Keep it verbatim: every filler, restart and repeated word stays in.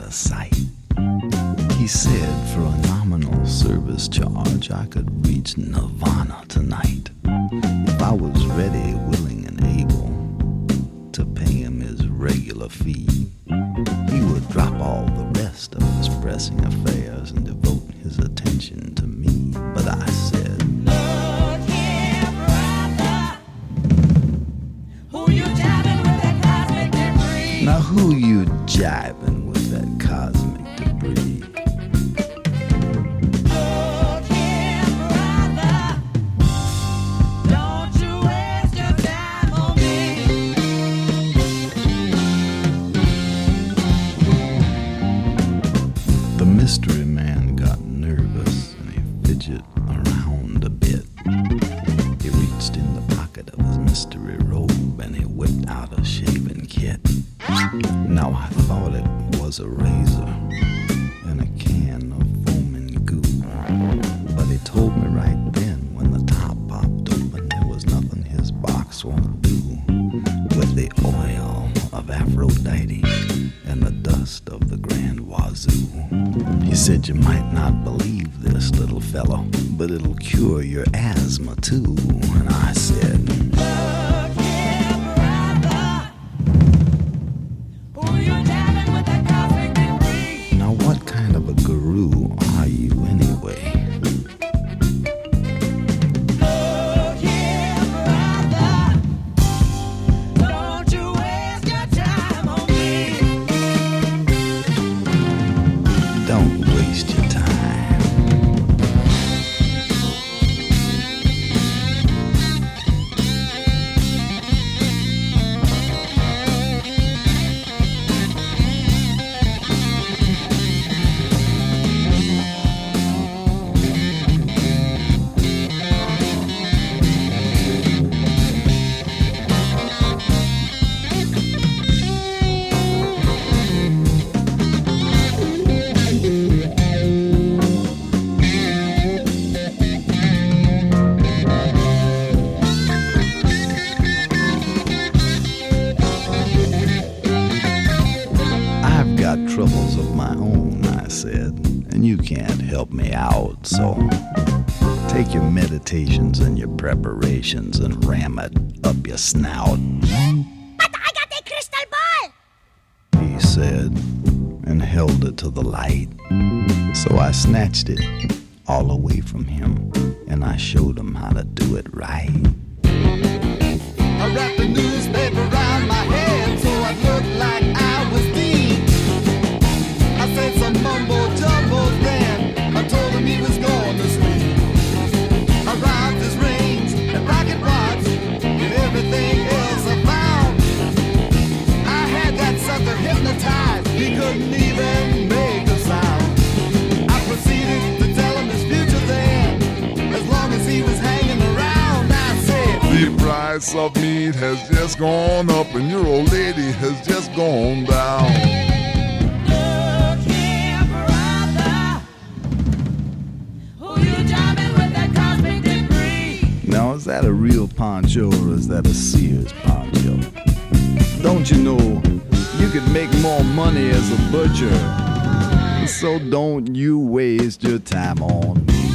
a sight. He said for a nominal service charge I could reach Nirvana tonight if I was ready, willing, and able to pay him his regular fee. He would drop all the rest of his pressing affairs and devote his attention to me. But I said, look here, brother, who you jiving with that cosmic debris? now who you jiving with that cosmic debris? Look here, brother, don't you waste your time on me. The mystery man got nervous and he fidgeted around a bit. He reached in the pocket of his mystery robe and he whipped out a shaving kit. Now I thought it was a razor and a can of foaming goo, but he told me right then when the top popped open there was nothing his box won't do with the oil of Aphrodite and the dust of the Grand Wazoo. He said you might not believe this, little fellow, but it'll cure your asthma too. And I said, Look here, brother, who you jiving with that cosmic debris? now what kind of a guru are you anyway? Look here, brother, don't you waste your time on me. Don't waste your time. I've got troubles of my own, I said, and you can't help me out, so take your meditations and your preparations and ram it up your snout, But I got a crystal ball. he said, and held it to the light. So I snatched it all away from him, and I showed him how to do it right. I wrapped the newspaper around my head so I looked like I was deep. I said some mumbo jumbo then. I told him he was going to sleep. I robbed his rings and rocket watch and everything else I found. I had that sucker hypnotized. He couldn't even make a sound. I proceeded to tell him his future then, as long as he was hanging around. I said, The price of meat has just gone up and your old lady has just gone down. Look here, brother, who you jiving with that cosmic debris? Now, is that a real poncho or is that a Sears poncho? Don't you know you could make more money as a butcher? So don't you waste your time on me.